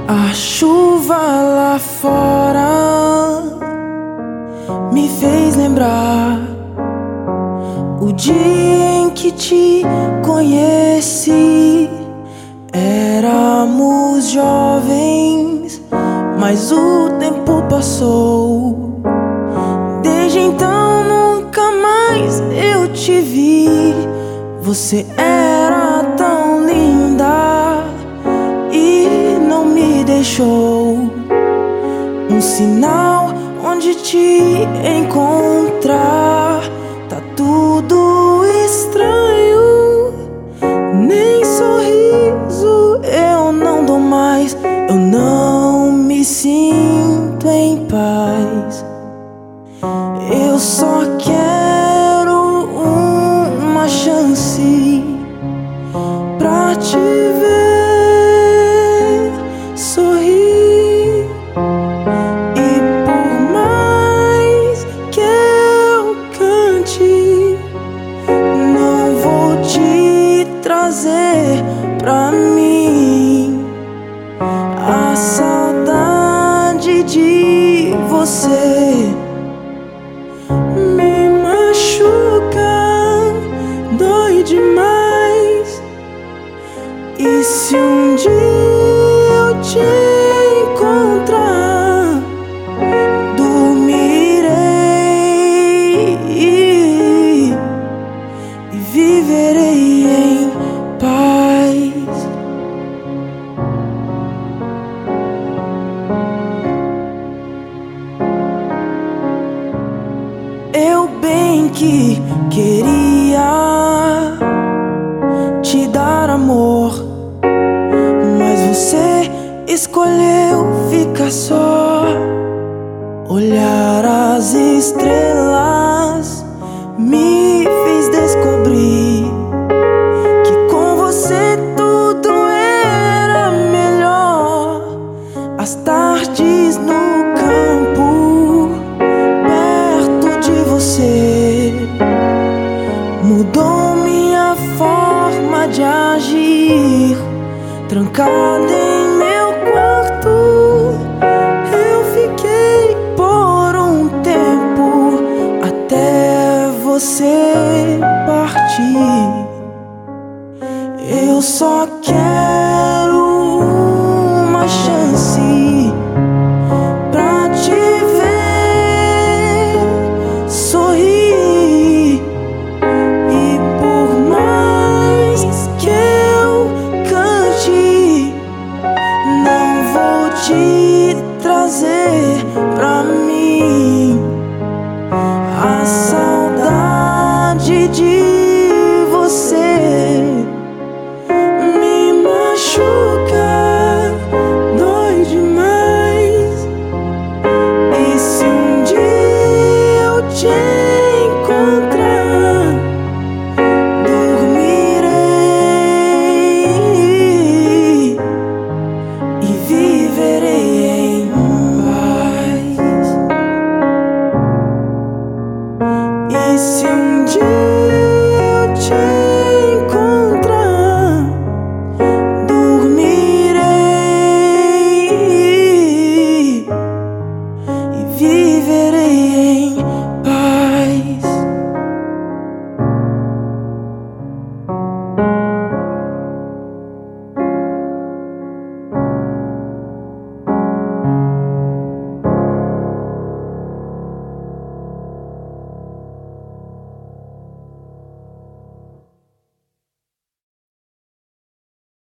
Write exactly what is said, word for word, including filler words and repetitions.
A chuva lá fora me fez lembrar o dia em que te conheci. Éramos jovens, mas o tempo passou. Desde então nunca mais eu te vi. Você era tão linda e não me deixou um sinal onde te encontrar. Tá tudo estranho, nem sorriso eu não dou mais. Eu não me sinto em paz. Eu só quero uma chance pra te ver sorrir. E por mais que eu cante, não vou te trazer pra mim a saudade de você. Me machuca, dói demais. E se um dia eu te encontrar, dormirei e viverei em paz. Eu bem que queria te dar amor, mas você escolheu ficar só. Olhar as estrelas me fez descobrir que com você tudo era melhor. As tardes no campo perto de você mudou minha forma de agir. Trancada